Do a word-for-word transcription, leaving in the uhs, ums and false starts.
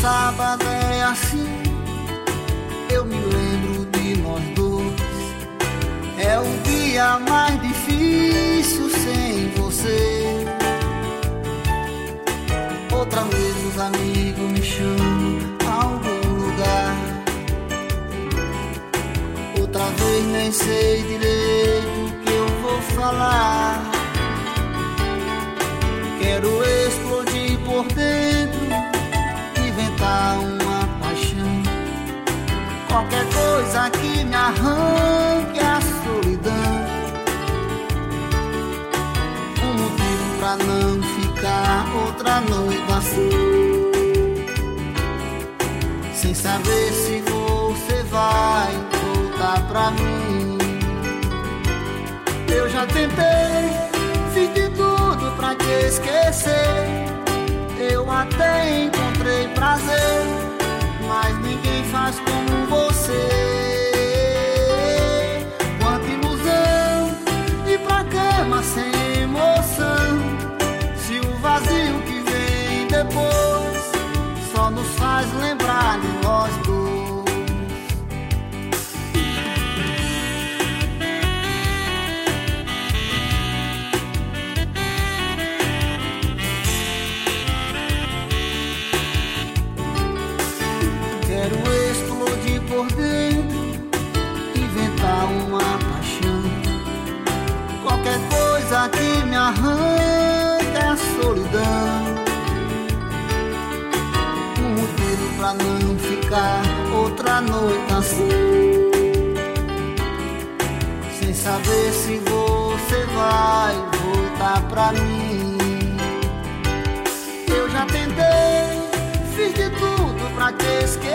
sábado é assim, eu me lembro de nós dois. É o dia mais difícil sem você. Outra vez os amigos me chamam a algum lugar. Outra vez nem sei direito o que eu vou falar. Quero explodir por dentro, inventar uma paixão, qualquer coisa que me arranque a solidão. Um motivo pra não ficar outra noite assim, sem saber se você vai voltar pra mim. Eu já tentei, fiz de tudo pra te esquecer. Eu até encontrei prazer, mas ninguém faz como você. Quanta ilusão, ir pra cama sem emoção, se o vazio que vem depois só nos faz lembrar de nós dois. Quero explodir por dentro, inventar uma paixão, qualquer coisa que me arranque a solidão. Um motivo pra não ficar outra noite assim, sem saber se você vai voltar pra mim. Eu já tentei, fiz de tudo pra te esquecer.